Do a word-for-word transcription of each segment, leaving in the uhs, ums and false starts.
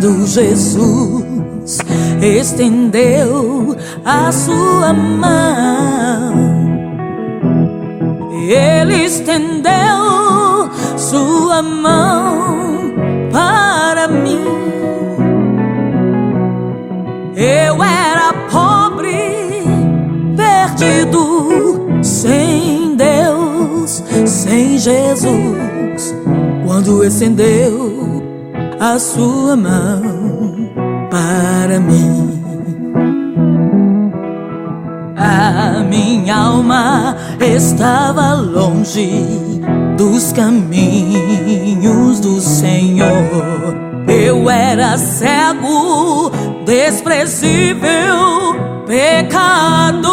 Quando Jesus estendeu a sua mão, Ele estendeu sua mão para mim. Eu era pobre, perdido, sem Deus, sem Jesus. Quando estendeu a sua mão para mim, a minha alma estava longe dos caminhos do Senhor. Eu era cego, desprezível, pecador,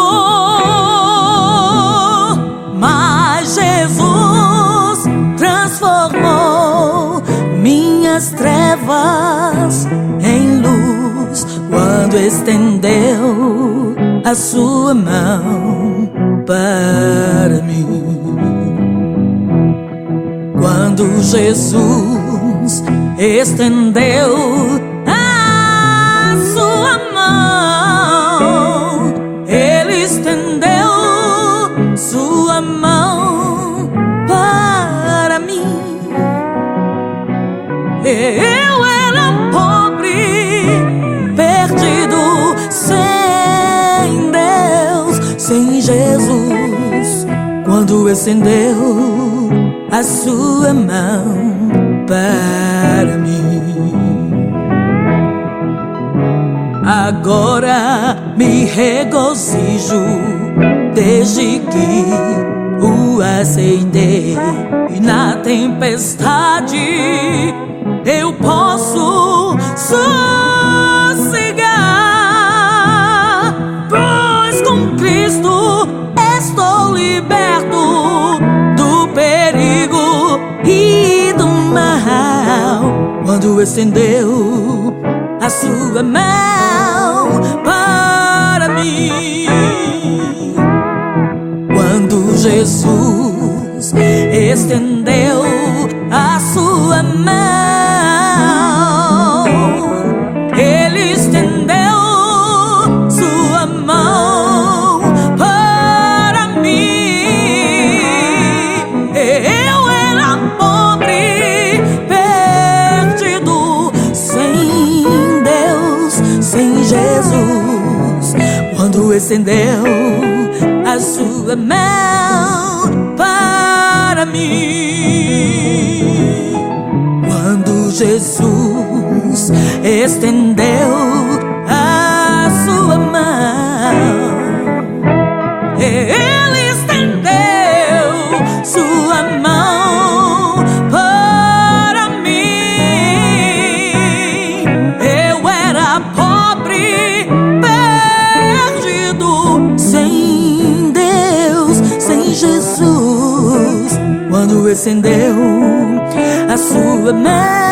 mas Jesus transformou minhas trevas em luz quando estendeu a sua mão para mim. Quando Jesus estendeu a sua mão, Ele estendeu sua mão para mim. Eu era pobre, perdido, sem Deus, sem Jesus. Quando estendeu a sua mão para mim, agora me regozijo desde que o aceitei. E na tempestade eu posso sossegar, pois com Cristo estou liberto do perigo e do mal. Quando estendeu a sua mão para mim, quando Jesus estendeu a sua mão, Ele estendeu sua mão para mim. Eu era pobre, perdido, sem Deus, sem Jesus. Quando estendeu a sua mão para mim, quando Jesus estendeu a sua mão, Ele estendeu sua mão para mim. Eu era pobre, perdido, sem Deus, sem Jesus. Quando estendeu a sua mão